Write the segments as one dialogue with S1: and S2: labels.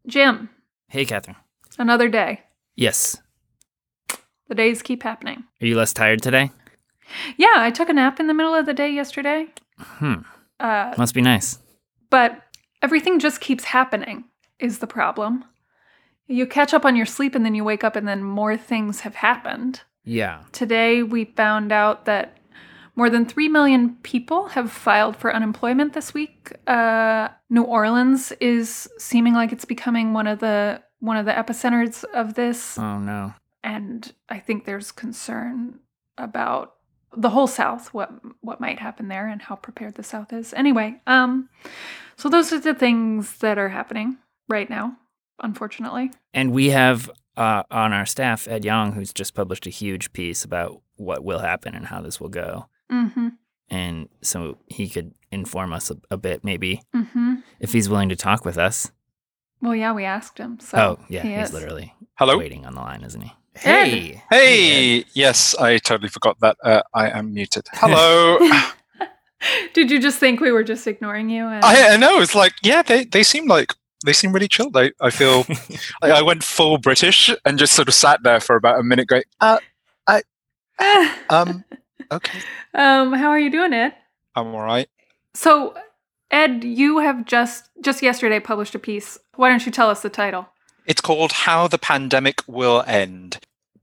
S1: Jim,
S2: Hey, Catherine.
S1: another day.
S2: Yes.
S1: The days keep happening.
S2: Are you less tired today?
S1: Yeah, I took a nap in the middle of the day yesterday.
S2: Must be nice.
S1: But everything just keeps happening is the problem. You catch up on your sleep and then you wake up and then more things have happened.
S2: Yeah.
S1: Today we found out that more than 3 million people have filed for unemployment this week. New Orleans is seeming like it's becoming one of the epicenters of this.
S2: Oh, no.
S1: And I think there's concern about the whole South, what might happen there and how prepared the South is. Anyway, so those are the things that are happening right now, unfortunately.
S2: And we have on our staff Ed Yong, who's just published a huge piece about what will happen and how this will go.
S1: Mm-hmm.
S2: And so he could inform us a bit, maybe,
S1: Mm-hmm.
S2: if he's willing to talk with us.
S1: Well, yeah, we asked him. So
S2: he's
S1: is.
S2: literally
S3: Hello?
S2: waiting on the line, isn't he?
S1: Ed.
S3: Hey! Yes, I totally forgot that I am muted. Hello!
S1: Did you just think we were just ignoring you? And...
S3: I know, it's like, yeah, they seem really chilled. I feel like I went full British and just sort of sat there for about a minute going, okay.
S1: How are you doing, Ed?
S3: I'm all right.
S1: So, Ed, you have just yesterday published a piece. Why don't you tell us the title?
S3: It's called How the Pandemic Will End.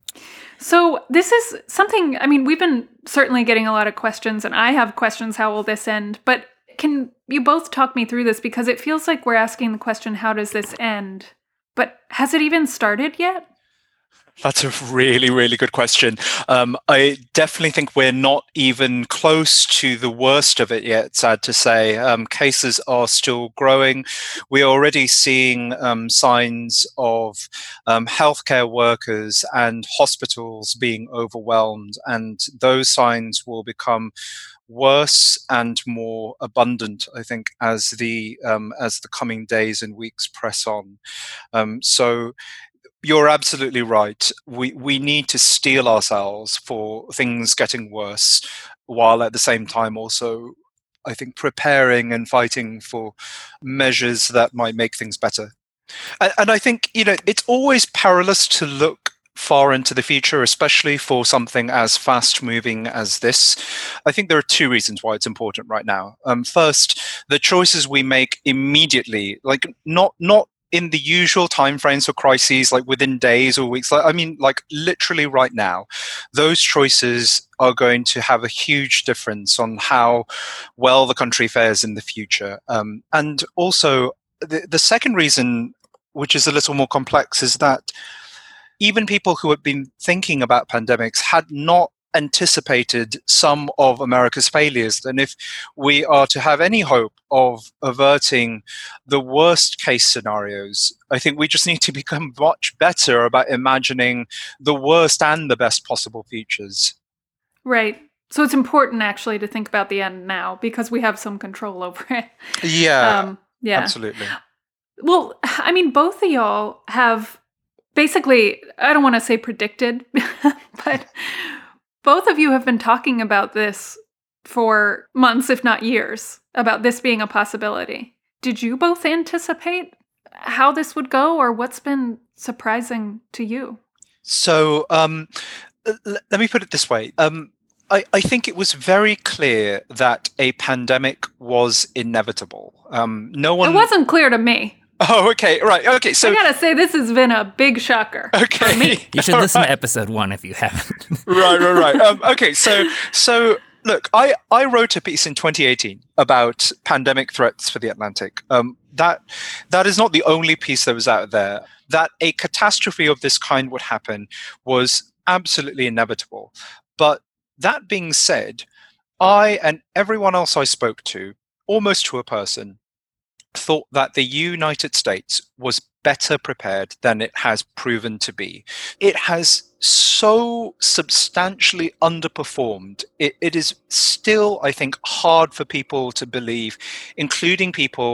S1: So this is something, I mean, we've been certainly getting a lot of questions, and I have questions, how will this end? But can you both talk me through this? Because it feels like we're asking the question, how does this end? But has it even started yet?
S3: That's a really, really good question. I definitely think we're not even close to the worst of it yet, sad to say. Cases are still growing. We're already seeing signs of healthcare workers and hospitals being overwhelmed, and those signs will become worse and more abundant, I think, as the coming days and weeks press on. So you're absolutely right. We need to steel ourselves for things getting worse, while at the same time also, I think, preparing and fighting for measures that might make things better. And I think, it's always perilous to look far into the future, especially for something as fast moving as this. I think there are two reasons why it's important right now. First, the choices we make immediately, like not in the usual timeframes for crises, like within days or weeks, like literally right now, those choices are going to have a huge difference on how well the country fares in the future. And also, the second reason, which is a little more complex, is that even people who had been thinking about pandemics had not anticipated some of America's failures. And if we are to have any hope of averting the worst case scenarios, I think we just need to become much better about imagining the worst and the best possible futures.
S1: Right. So it's important actually to think about the end now because we have some control over it.
S3: Yeah,
S1: yeah.
S3: Absolutely.
S1: Well, I mean, both of y'all have basically, I don't want to say predicted, but both of you have been talking about this for months, if not years, about this being a possibility. Did you both anticipate how this would go, or what's been surprising to you?
S3: So let me put it this way. I think it was very clear that a pandemic was inevitable. No one.
S1: It wasn't clear to me.
S3: Oh, okay, right, okay. So
S1: I gotta say, this has been a big shocker.
S3: Okay,
S1: for me.
S2: You should listen to episode 1 if you haven't.
S3: right. Okay, so look, I wrote a piece in 2018 about pandemic threats for the Atlantic. That is not the only piece that was out there. That a catastrophe of this kind would happen was absolutely inevitable. But that being said, I and everyone else I spoke to, almost to a person, thought that the United States was better prepared than it has proven to be. It has so substantially underperformed. It is still, I think, hard for people to believe, including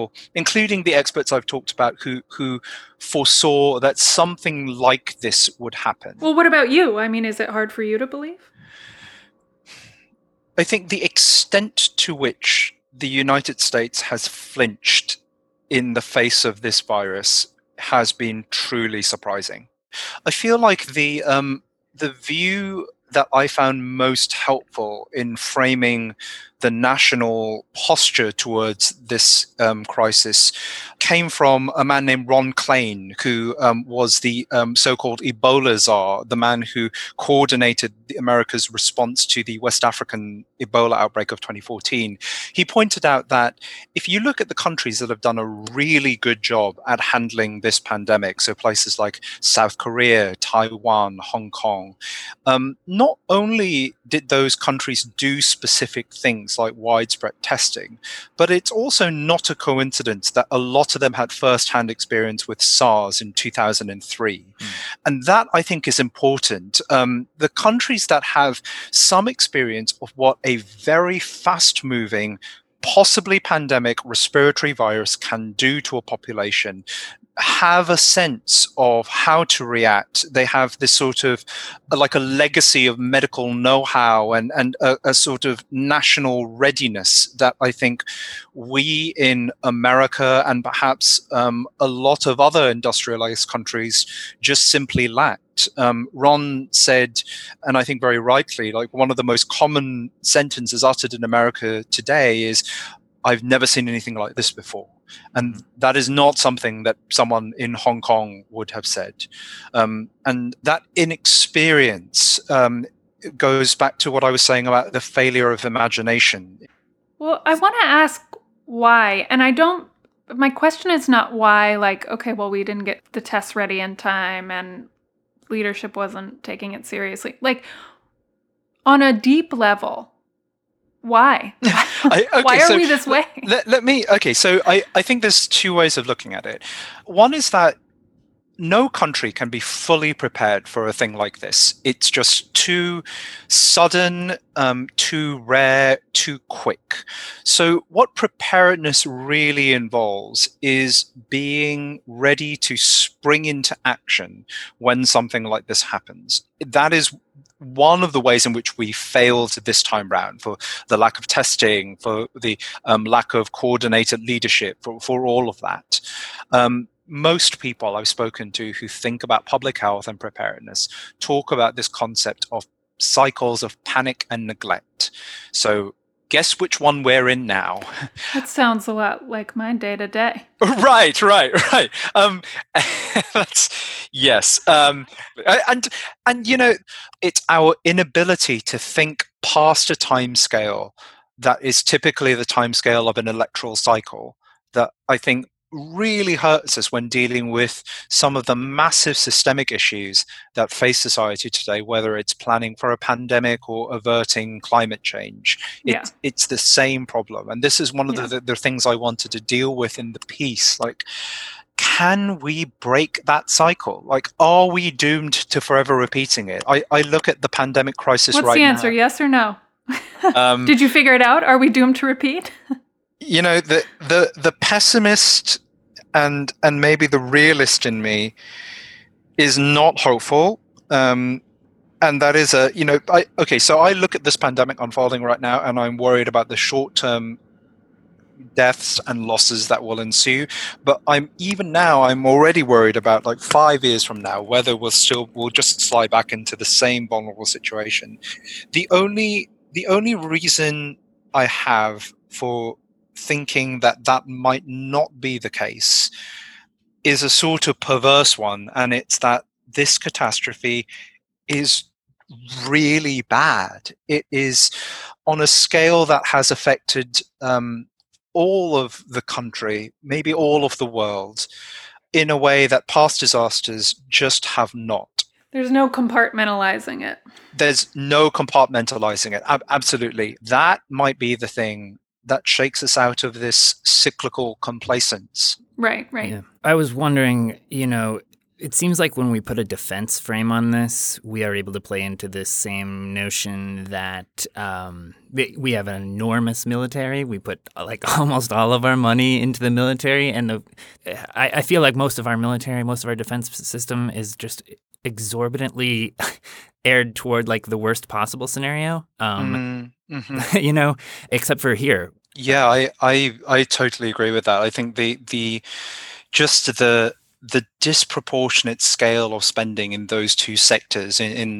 S3: the experts I've talked about who foresaw that something like this would happen.
S1: Well, what about you? I mean, is it hard for you to believe?
S3: I think the extent to which the United States has flinched in the face of this virus has been truly surprising. I feel like the view that I found most helpful in framing the national posture towards this crisis came from a man named Ron Klain, who was the so-called Ebola czar, the man who coordinated America's response to the West African Ebola outbreak of 2014. He pointed out that if you look at the countries that have done a really good job at handling this pandemic, so places like South Korea, Taiwan, Hong Kong, not only did those countries do specific things like widespread testing, but it's also not a coincidence that a lot of them had first-hand experience with SARS in 2003. And that, I think, is important. The countries that have some experience of what a very fast-moving, possibly pandemic respiratory virus can do to a population have a sense of how to react. They have this sort of like a legacy of medical know-how and a sort of national readiness that I think we in America and perhaps a lot of other industrialized countries just simply lacked. Ron said, and I think very rightly, like one of the most common sentences uttered in America today is, "I've never seen anything like this before." And that is not something that someone in Hong Kong would have said. And that inexperience goes back to what I was saying about the failure of imagination.
S1: Well, I want to ask why. And my question is not why, like, okay, well, we didn't get the tests ready in time and leadership wasn't taking it seriously. Like, on a deep level, why? Why are we this way?
S3: So I think there's two ways of looking at it. One is that no country can be fully prepared for a thing like this. It's just too sudden, too rare, too quick. So what preparedness really involves is being ready to spring into action when something like this happens. That is one of the ways in which we failed this time round, for the lack of testing, for the lack of coordinated leadership, for all of that. Most people I've spoken to who think about public health and preparedness talk about this concept of cycles of panic and neglect. So guess which one we're in now?
S1: That sounds a lot like my day-to-day.
S3: Right. Yes. And you know, it's our inability to think past a time scale that is typically the time scale of an electoral cycle that I think really hurts us when dealing with some of the massive systemic issues that face society today, whether it's planning for a pandemic or averting climate change. It's the same problem. And this is one of the things I wanted to deal with in the piece. Like, can we break that cycle? Like, are we doomed to forever repeating it? I look at the pandemic crisis right now.
S1: What's the answer, yes or no? Did you figure it out? Are we doomed to repeat?
S3: You know, the pessimist and maybe the realist in me is not hopeful. And that is so I look at this pandemic unfolding right now and I'm worried about the short-term deaths and losses that will ensue. But I'm already worried about, like, 5 years from now, whether we'll just slide back into the same vulnerable situation. The only reason I have for thinking that might not be the case is a sort of perverse one, and it's that this catastrophe is really bad. It is on a scale that has affected all of the country, maybe all of the world, in a way that past disasters just have not.
S1: There's no compartmentalizing it.
S3: There's no compartmentalizing it. Absolutely. That might be the thing that shakes us out of this cyclical complacence.
S1: Right.
S2: Yeah. I was wondering, it seems like when we put a defense frame on this, we are able to play into this same notion that we have an enormous military. We put like almost all of our money into the military. And I feel like most of our military, most of our defense system is just exorbitantly aired toward like the worst possible scenario, except for here.
S3: Yeah, I totally agree with that. I think the the disproportionate scale of spending in those two sectors,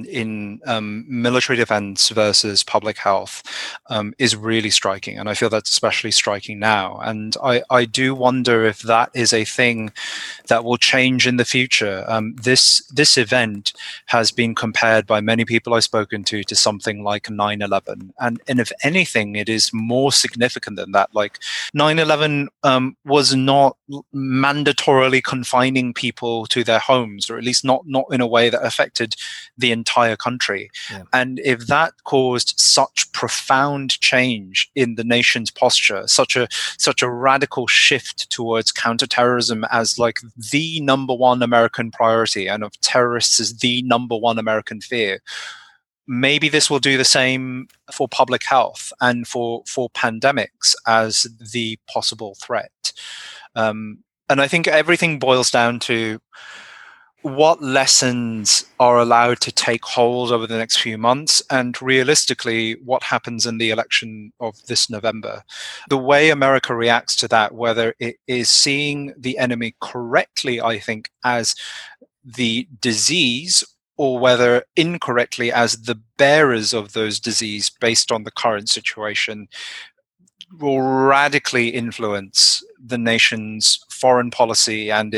S3: in military defense versus public health, is really striking. And I feel that's especially striking now. And I do wonder if that is a thing that will change in the future. This event has been compared by many people I've spoken to something like 9/11, and if anything, it is more significant than that. Like 9/11 was not mandatorily confining people to their homes, or at least not in a way that affected the entire country.
S2: Yeah.
S3: And if that caused such profound change in the nation's posture, such a radical shift towards counterterrorism as like the number one American priority, and of terrorists as the number one American fear, maybe this will do the same for public health and for pandemics as the possible threat. And I think everything boils down to what lessons are allowed to take hold over the next few months, and realistically, what happens in the election of this November. The way America reacts to that, whether it is seeing the enemy correctly, I think, as the disease, or whether incorrectly as the bearers of those disease based on the current situation, will radically influence the nation's foreign policy and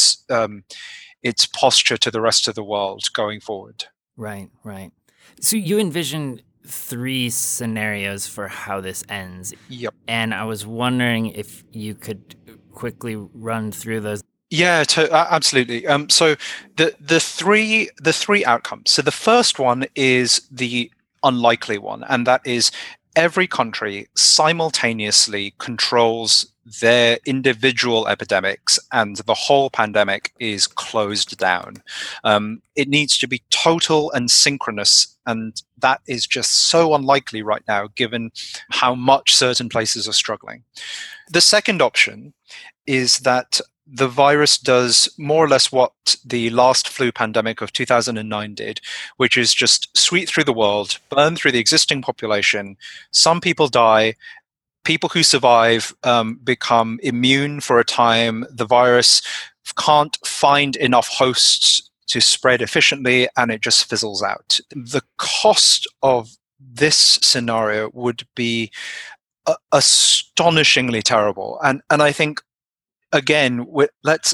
S3: its posture to the rest of the world going forward.
S2: Right. So you envision 3 scenarios for how this ends.
S3: Yep.
S2: And I was wondering if you could quickly run through those.
S3: Yeah, absolutely. So the three outcomes. So the first one is the unlikely one, and that is every country simultaneously controls their individual epidemics, and the whole pandemic is closed down. It needs to be total and synchronous, and that is just so unlikely right now, given how much certain places are struggling. The second option is that the virus does more or less what the last flu pandemic of 2009 did, which is just sweep through the world, burn through the existing population. Some people die. People who survive become immune for a time. The virus can't find enough hosts to spread efficiently, and it just fizzles out. The cost of this scenario would be astonishingly terrible. And I think, again, we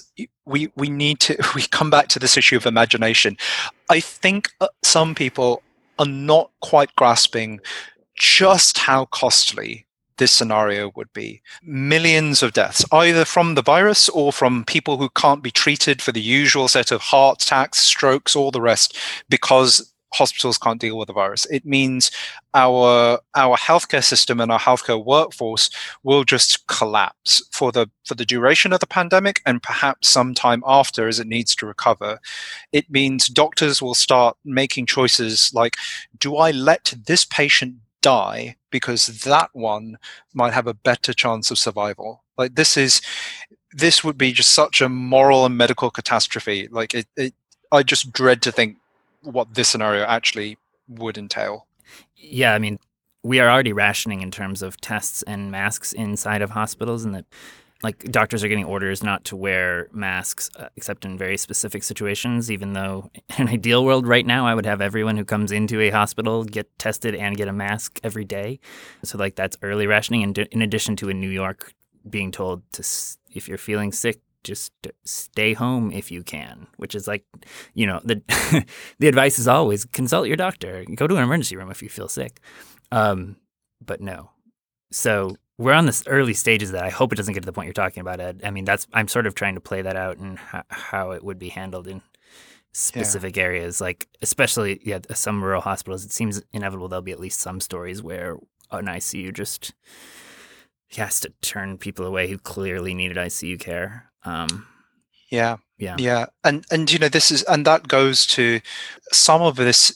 S3: need to come back to this issue of imagination. I think some people are not quite grasping just how costly this scenario would be. Millions of deaths, either from the virus or from people who can't be treated for the usual set of heart attacks, strokes, all the rest, because hospitals can't deal with the virus. It means our healthcare system and our healthcare workforce will just collapse for the duration of the pandemic, and perhaps some time after as it needs to recover. It means doctors will start making choices like, do I let this patient die because that one might have a better chance of survival? Like, this would be just such a moral and medical catastrophe. Like, I just dread to think what this scenario actually would entail.
S2: Yeah, I mean, we are already rationing in terms of tests and masks inside of hospitals, and that, like, doctors are getting orders not to wear masks except in very specific situations, even though in an ideal world right now, I would have everyone who comes into a hospital get tested and get a mask every day. So, like, that's early rationing, and in addition to in New York being told to, if you're feeling sick, just stay home if you can, which is like, you know, the the advice is always consult your doctor, go to an emergency room if you feel sick. But no. So we're on this early stages that I hope it doesn't get to the point you're talking about, Ed. I mean, I'm sort of trying to play that out and how it would be handled in specific areas, like especially some rural hospitals. It seems inevitable there'll be at least some stories where an ICU just has to turn people away who clearly needed ICU care.
S3: Yeah. And you know, that goes to some of this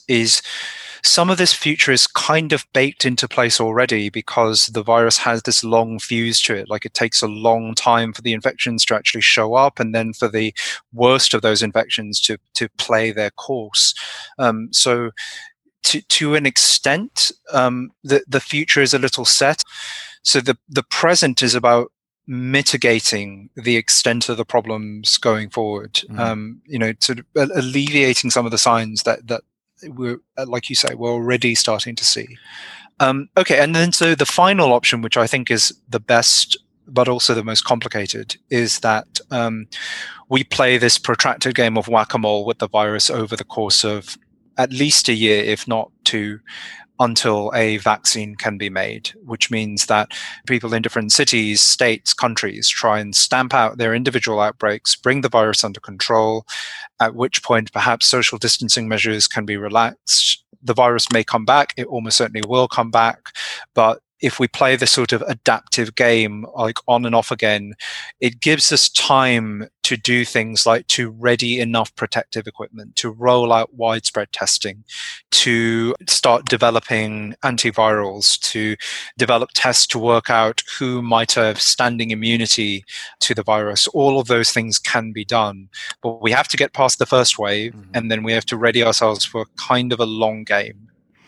S3: future is kind of baked into place already, because the virus has this long fuse to it. Like, it takes a long time for the infections to actually show up, and then for the worst of those infections to play their course. So to an extent, the future is a little set. So the present is about mitigating the extent of the problems going forward. Sort of alleviating some of the signs that we're, like you say, we're already starting to see. Okay, and then so the final option, which I think is the best, but also the most complicated, is that we play this protracted game of whack-a-mole with the virus over the course of at least a year, if not two, until a vaccine can be made, which means that people in different cities, states, countries try and stamp out their individual outbreaks, bring the virus under control, at which point perhaps social distancing measures can be relaxed. The virus may come back, it almost certainly will come back, but if we play this sort of adaptive game, like on and off again, it gives us time to do things like to ready enough protective equipment, to roll out widespread testing, to start developing antivirals, to develop tests to work out who might have standing immunity to the virus. All of those things can be done, but we have to get past the first wave, and then we have to ready ourselves for kind of a long game.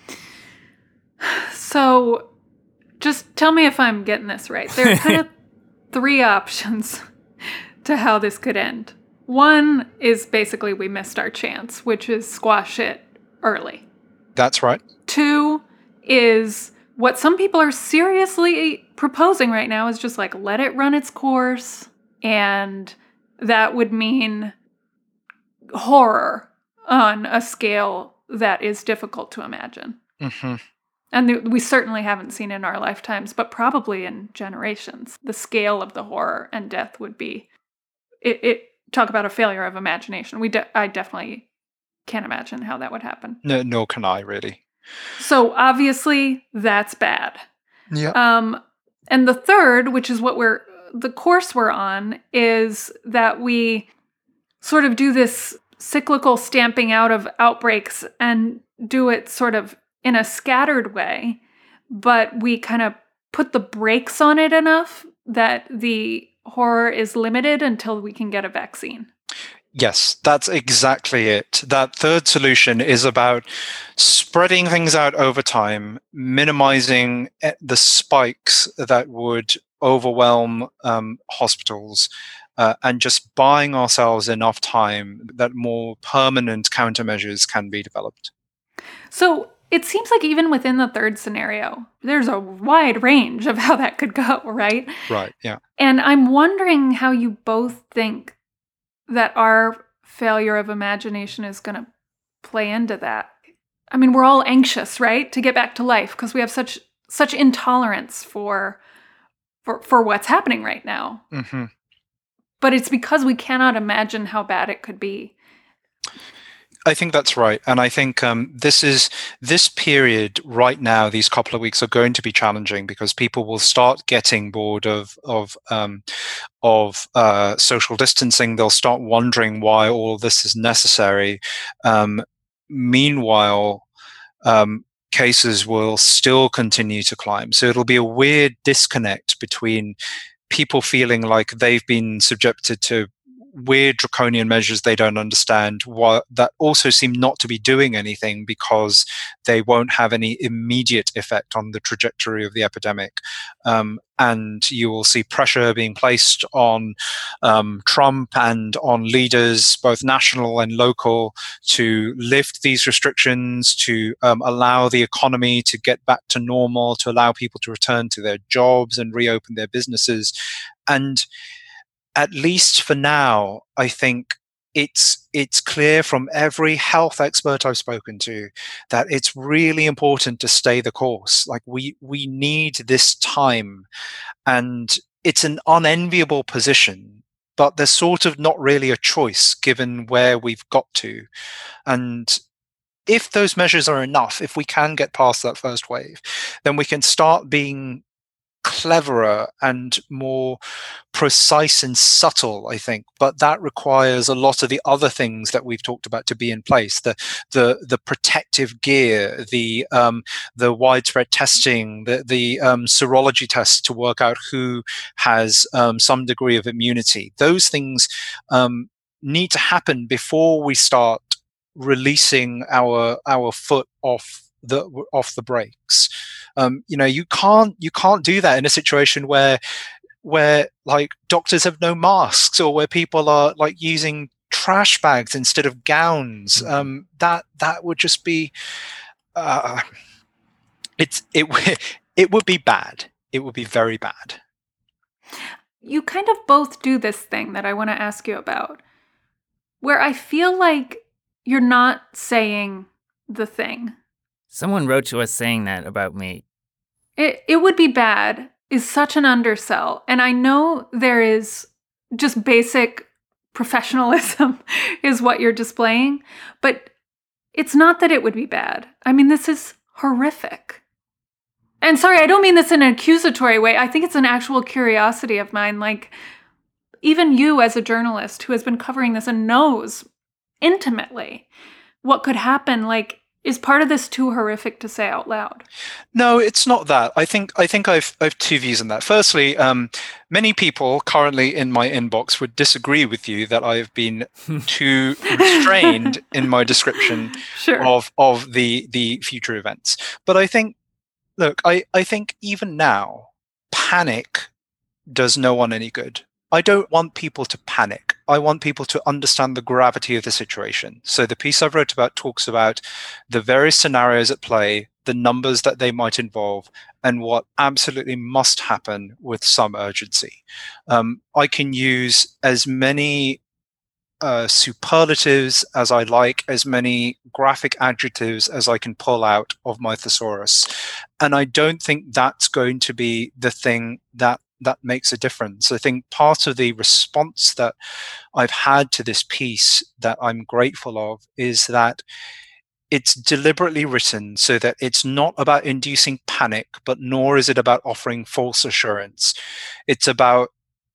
S1: So just tell me if I'm getting this right. There are kind of three options to how this could end. One is basically we missed our chance, which is squash it early.
S3: That's right.
S1: Two is what some people are seriously proposing right now is just like let it run its course. And that would mean horror on a scale that is difficult to imagine.
S3: Mm-hmm.
S1: And we certainly haven't seen in our lifetimes, but probably in generations. The scale of the horror and death would be, talk about a failure of imagination. I definitely can't imagine how that would happen.
S3: No, nor can I, really.
S1: So obviously that's bad.
S3: Yeah.
S1: And the third, which is the course we're on, is that we sort of do this cyclical stamping out of outbreaks and do it sort of in a scattered way, but we kind of put the brakes on it enough that the horror is limited until we can get a vaccine.
S3: Yes, that's exactly it. That third solution is about spreading things out over time, minimizing the spikes that would overwhelm hospitals, and just buying ourselves enough time that more permanent countermeasures can be developed.
S1: So it seems like even within the third scenario, there's a wide range of how that could go, right?
S3: Right, yeah.
S1: And I'm wondering how you both think that our failure of imagination is going to play into that. I mean, we're all anxious, right, to get back to life because we have such intolerance for what's happening right now.
S3: Mm-hmm.
S1: But it's because we cannot imagine how bad it could be.
S3: I think that's right, and I think this period right now. These couple of weeks are going to be challenging because people will start getting bored of social distancing. They'll start wondering why all of this is necessary. Meanwhile, cases will still continue to climb. So it'll be a weird disconnect between people feeling like they've been subjected to weird draconian measures they don't understand, that also seem not to be doing anything because they won't have any immediate effect on the trajectory of the epidemic. And you will see pressure being placed on Trump and on leaders, both national and local, to lift these restrictions, to allow the economy to get back to normal, to allow people to return to their jobs and reopen their businesses. And at least for now, I think it's clear from every health expert I've spoken to that it's really important to stay the course. Like we need this time, and it's an unenviable position, but there's sort of not really a choice given where we've got to. And if those measures are enough, if we can get past that first wave, then we can start being cleverer and more precise and subtle, I think. But that requires a lot of the other things that we've talked about to be in place: the protective gear, the widespread testing, the serology tests to work out who has some degree of immunity. Those things need to happen before we start releasing our foot off the brakes. You can't do that in a situation where where like doctors have no masks, or where people are like using trash bags instead of gowns. That would just be it would be bad. It would be very bad.
S1: You kind of both do this thing that I want to ask you about, where I feel like you're not saying the thing.
S2: Someone wrote to us saying that about me.
S1: It would be bad is such an undersell. And I know there is just basic professionalism is what you're displaying, but it's not that it would be bad. I mean, this is horrific. And sorry, I don't mean this in an accusatory way. I think it's an actual curiosity of mine. Like, even you as a journalist who has been covering this and knows intimately what could happen, like, is part of this too horrific to say out loud?
S3: No, it's not that. I think I've two views on that. Firstly, many people currently in my inbox would disagree with you that I've been too restrained in my description of the future events. But I think, look, I think even now, panic does no one any good. I don't want people to panic. I want people to understand the gravity of the situation. So the piece I've wrote about talks about the various scenarios at play, the numbers that they might involve, and what absolutely must happen with some urgency. I can use as many superlatives as I like, as many graphic adjectives as I can pull out of my thesaurus. And I don't think that's going to be the thing that makes a difference. I think part of the response that I've had to this piece that I'm grateful of is that it's deliberately written so that it's not about inducing panic, but nor is it about offering false assurance. It's about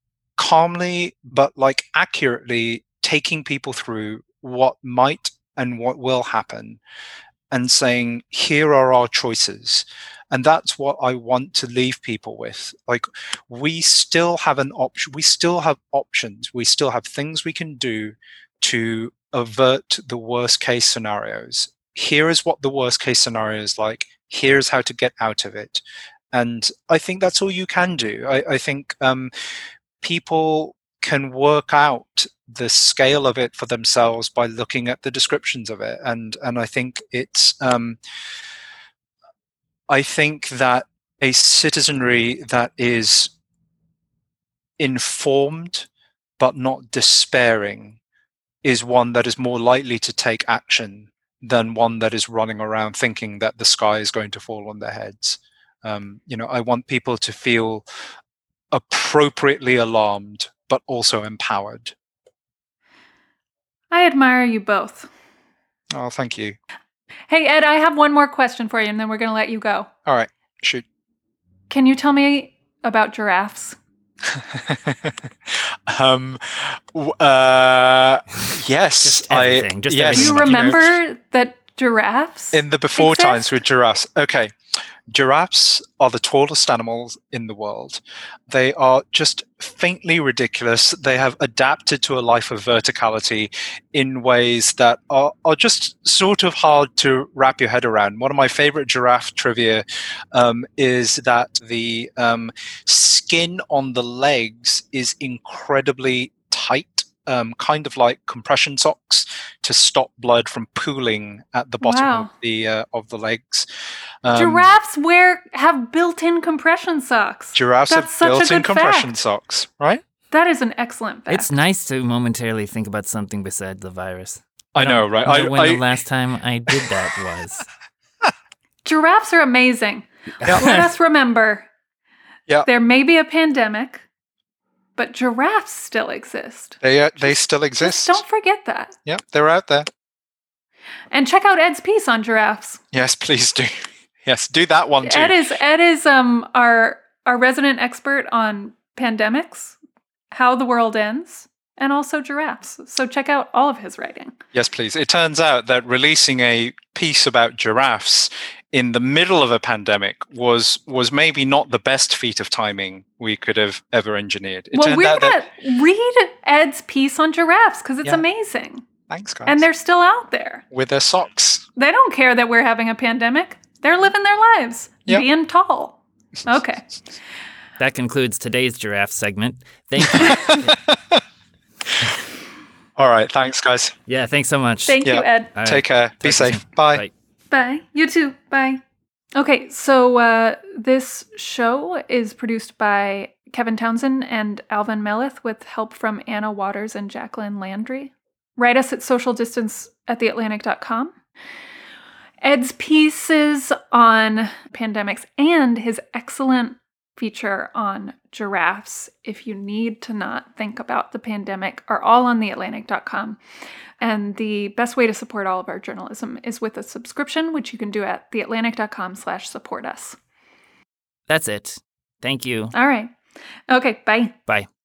S3: calmly, but like accurately taking people through what might and what will happen and saying, here are our choices. And that's what I want to leave people with. Like, we still have an option. We still have options. We still have things we can do to avert the worst case scenarios. Here is what the worst case scenario is like. Here's how to get out of it. And I think that's all you can do. I think people can work out the scale of it for themselves by looking at the descriptions of it. And I think it's I think that a citizenry that is informed but not despairing is one that is more likely to take action than one that is running around thinking that the sky is going to fall on their heads. I want people to feel appropriately alarmed, but also empowered.
S1: I admire you both.
S3: Oh, thank you.
S1: Hey, Ed, I have one more question for you, and then we're going to let you go.
S3: All right, shoot.
S1: Can you tell me about giraffes?
S3: Yes.
S2: Just everything.
S3: Yes.
S1: Do you remember that giraffes
S3: in the before
S1: exist?
S3: times with giraffes? Okay. Giraffes are the tallest animals in the world. They are just faintly ridiculous. They have adapted to a life of verticality in ways that are just sort of hard to wrap your head around. One of my favorite giraffe trivia is that the skin on the legs is incredibly tight. Kind of like compression socks to stop blood from pooling at the bottom of the legs.
S1: Giraffes have built-in compression socks.
S3: Giraffes have built-in compression socks, right?
S1: That is an excellent fact.
S2: It's nice to momentarily think about something besides the virus.
S3: I know, right?
S2: I don't know when the last time I did that was.
S1: Giraffes are amazing.
S3: Yeah.
S1: Let us remember, there may be a pandemic, but giraffes still exist.
S3: They still exist.
S1: Just don't forget that.
S3: Yeah, they're out there.
S1: And check out Ed's piece on giraffes.
S3: Yes, please do. Yes, do that one too.
S1: Ed is our resident expert on pandemics, how the world ends, and also giraffes. So check out all of his writing.
S3: Yes, please. It turns out that releasing a piece about giraffes in the middle of a pandemic was maybe not the best feat of timing we could have ever engineered.
S1: We're going to read Ed's piece on giraffes because it's amazing.
S3: Thanks, guys.
S1: And they're still out there.
S3: With their socks.
S1: They don't care that we're having a pandemic. They're living their lives, being tall. Okay.
S2: That concludes today's giraffe segment. Thank you.
S3: All right. Thanks, guys.
S2: Yeah, thanks so much.
S1: Thank you,
S3: Yeah.
S1: Ed.
S2: All
S3: Take care.
S2: Talk to
S3: Be
S2: you
S3: safe.
S2: soon.
S3: Bye.
S1: Bye. You too. Bye. Okay, so this show is produced by Kevin Townsend and Alvin Melleth with help from Anna Waters and Jacqueline Landry. Write us at socialdistance@theatlantic.com. Ed's pieces on pandemics and his excellent feature on giraffes, if you need to not think about the pandemic, are all on theatlantic.com. And the best way to support all of our journalism is with a subscription, which you can do at theatlantic.com/support us.
S2: That's it. Thank you.
S1: All right. Okay, bye.
S2: Bye.